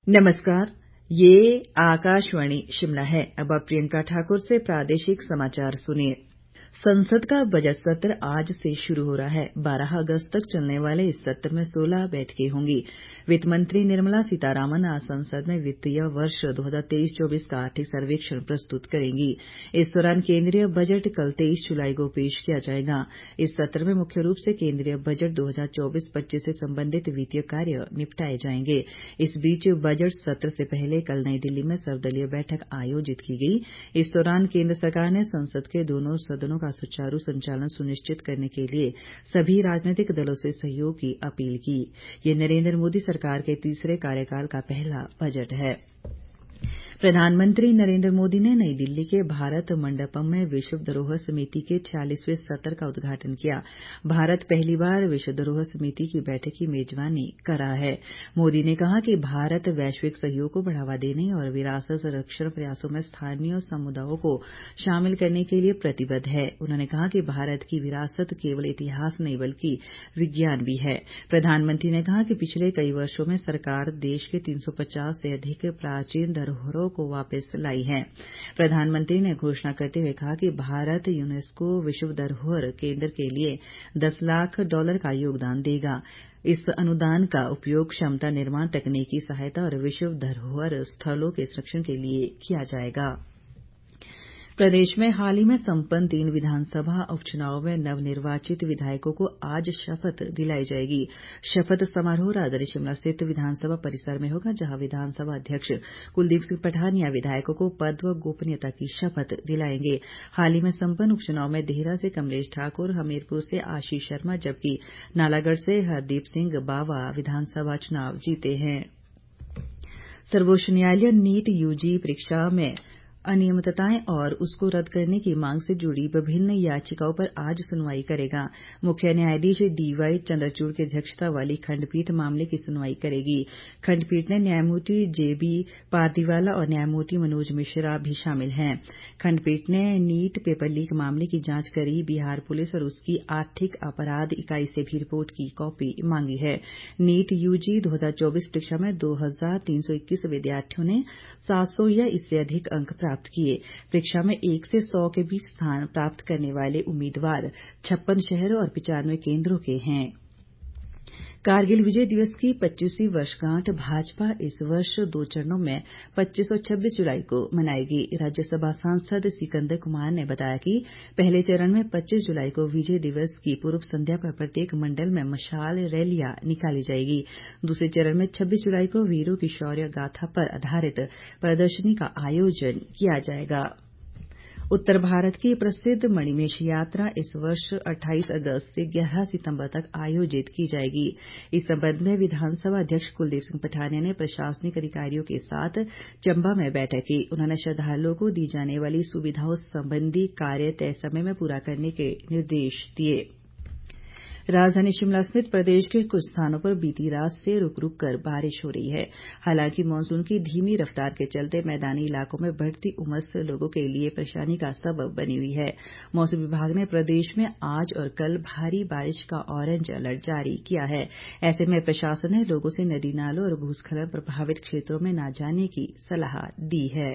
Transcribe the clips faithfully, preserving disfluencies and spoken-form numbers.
नमस्कार, ये आकाशवाणी शिमला है। अब आप प्रियंका ठाकुर से प्रादेशिक समाचार सुनिए। संसद का बजट सत्र आज से शुरू हो रहा है। बारह अगस्त तक चलने वाले इस सत्र में सोलह बैठकें होंगी। वित्त मंत्री निर्मला सीतारामन आज संसद में वित्तीय वर्ष दो हज़ार तेईस चौबीस का आर्थिक सर्वेक्षण प्रस्तुत करेंगी। इस दौरान केंद्रीय बजट कल तेईस जुलाई को पेश किया जाएगा। इस सत्र में मुख्य रूप से केंद्रीय बजट दो हज़ार चौबीस पच्चीस से संबंधित वित्तीय कार्य निपटाए जाएंगे। इस बीच बजट सत्र से पहले कल नई दिल्ली में सर्वदलीय बैठक आयोजित की गई। इस दौरान केंद्र सरकार ने संसद के दोनों सदनों का सुचारू संचालन सुनिश्चित करने के लिए सभी राजनीतिक दलों से सहयोग की अपील की। ये नरेंद्र मोदी सरकार के तीसरे कार्यकाल का पहला बजट है। प्रधानमंत्री नरेंद्र मोदी ने नई दिल्ली के भारत मंडपम में विश्व धरोहर समिति के छियालीसवें सत्र का उद्घाटन किया। भारत पहली बार विश्व धरोहर समिति की बैठक की मेजबानी कर रहा है। मोदी ने कहा कि भारत वैश्विक सहयोग को बढ़ावा देने और विरासत संरक्षण प्रयासों में स्थानीय समुदायों को शामिल करने के लिए प्रतिबद्ध है। उन्होंने कहा कि भारत की विरासत केवल इतिहास नहीं बल्कि विज्ञान भी है। प्रधानमंत्री ने कहा कि पिछले कई वर्षों में सरकार देश के तीन सौ पचास से अधिक प्राचीन धरोहरों को वापस लाई है। प्रधानमंत्री ने घोषणा करते हुए कहा कि भारत यूनेस्को विश्व धरोहर केंद्र के लिए दस लाख डॉलर का योगदान देगा। इस अनुदान का उपयोग क्षमता निर्माण, तकनीकी सहायता और विश्व धरोहर स्थलों के संरक्षण के लिए किया जाएगा। प्रदेश में हाल ही में संपन्न तीन विधानसभा उपचुनावों में नवनिर्वाचित विधायकों को आज शपथ दिलाई जाएगी। शपथ समारोह राजधानी शिमला स्थित विधानसभा परिसर में होगा, जहां विधानसभा अध्यक्ष कुलदीप सिंह पठानिया विधायकों को पद व गोपनीयता की शपथ दिलाएंगे। हाल ही में संपन्न उपचुनाव में देहरा से कमलेश ठाकुर, हमीरपुर से आशीष शर्मा जबकि नालागढ़ से हरदीप सिंह बावा विधानसभा चुनाव जीते हैं। सर्वोच्च न्यायालय नीट यूजी परीक्षा में अनियमितताएं और उसको रद्द करने की मांग से जुड़ी विभिन्न याचिकाओं पर आज सुनवाई करेगा। मुख्य न्यायाधीश डीवाई चंद्रचूड़ की अध्यक्षता वाली खंडपीठ मामले की सुनवाई करेगी। खंडपीठ में न्यायमूर्ति जेबी पारदीवाला और न्यायमूर्ति मनोज मिश्रा भी शामिल हैं। खंडपीठ ने नीट पेपर लीक मामले की जांच करी बिहार पुलिस और उसकी आर्थिक अपराध इकाई से भी रिपोर्ट की कॉपी मांगी है। नीट यूजी दो हज़ार चौबीस परीक्षा में दो हजार तीन सौ इक्कीस विद्यार्थियों ने सात सौ या इससे अधिक अंक प्राप्त किए। परीक्षा में एक से सौ के बीच स्थान प्राप्त करने वाले उम्मीदवार छप्पन शहरों और पिचानवे केंद्रों के हैं। कारगिल विजय दिवस की पच्चीसवीं वर्षगांठ भाजपा इस वर्ष दो चरणों में पच्चीस और छब्बीस जुलाई को मनाएगी। राज्यसभा सांसद सिकंदर कुमार ने बताया कि पहले चरण में पच्चीस जुलाई को विजय दिवस की पूर्व संध्या पर प्रत्येक मंडल में मशाल रैलियां निकाली जाएगी। दूसरे चरण में छब्बीस जुलाई को वीरों की शौर्य गाथा पर आधारित प्रदर्शनी का आयोजन किया जाएगा। उत्तर भारत की प्रसिद्ध मणिमहेश यात्रा इस वर्ष अट्ठाईस अगस्त से ग्यारह सितंबर तक आयोजित की जाएगी। इस संबंध में विधानसभा अध्यक्ष कुलदीप सिंह पठानिया ने प्रशासनिक अधिकारियों के साथ चंबा में बैठक की। उन्होंने श्रद्धालुओं को दी जाने वाली सुविधाओं संबंधी कार्य तय समय में पूरा करने के निर्देश दिए। राजधानी शिमला समेत प्रदेश के कुछ स्थानों पर बीती रात से रुक रुक कर बारिश हो रही है। हालांकि मानसून की धीमी रफ्तार के चलते मैदानी इलाकों में बढ़ती उमस लोगों के लिए परेशानी का सबब बनी हुई है। मौसम विभाग ने प्रदेश में आज और कल भारी बारिश का ऑरेंज अलर्ट जारी किया है। ऐसे में प्रशासन ने लोगों से नदी नालों और भूस्खलन प्रभावित क्षेत्रों में न जाने की सलाह दी है।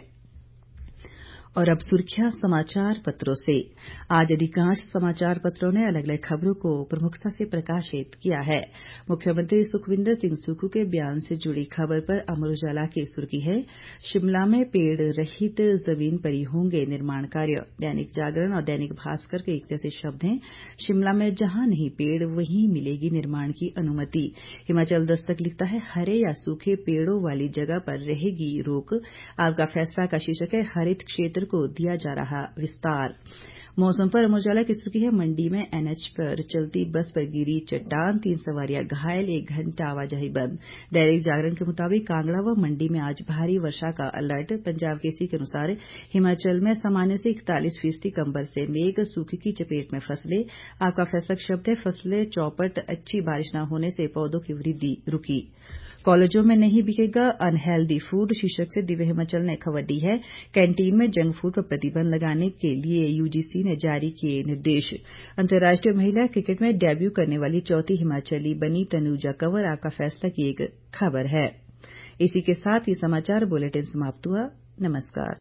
और अब सुर्खियां समाचार पत्रों से। आज अधिकांश समाचार पत्रों ने अलग अलग खबरों को प्रमुखता से प्रकाशित किया है। मुख्यमंत्री सुखविंदर सिंह सुक्खू के बयान से जुड़ी खबर पर अमर उजाला की सुर्खी है, शिमला में पेड़ रहित जमीन पर ही होंगे निर्माण कार्य। दैनिक जागरण और दैनिक भास्कर के एक जैसे शब्द हैं, शिमला में जहां नहीं पेड़ वहीं मिलेगी निर्माण की अनुमति। हिमाचल दस्तक लिखता है, हरे या सूखे पेड़ों वाली जगह पर रहेगी रोक। आपका फैसला का शीर्षक है, हरित क्षेत्र को दिया जा रहा विस्तार। मौसम पर अमर उजाला की सुर्खी है, मंडी में एनएच पर चलती बस पर गिरी चट्टान, तीन सवारियां घायल, एक घंटा आवाजाही बंद। दैनिक जागरण के मुताबिक कांगड़ा व मंडी में आज भारी वर्षा का अलर्ट। पंजाब केसरी के अनुसार हिमाचल में सामान्य से इकतालीस फीसदी कम बरसे मेघ, सूखे की चपेट में फसलें। आपका फैसला शब्द है, फसलें चौपट, अच्छी बारिश न होने से पौधों की वृद्धि रुकी। कॉलेजों में नहीं बिकेगा अनहेल्दी फूड शीर्षक से दिव्य हिमाचल ने खबर दी है, कैंटीन में जंक फूड पर प्रतिबंध लगाने के लिए यूजीसी ने जारी किए निर्देश। अंतर्राष्ट्रीय महिला क्रिकेट में डेब्यू करने वाली चौथी हिमाचली बनी तनुजा कंवर आपका फैसला की एक खबर है। इसी के साथ ये समाचार बुलेटिन समाप्त हुआ। नमस्कार।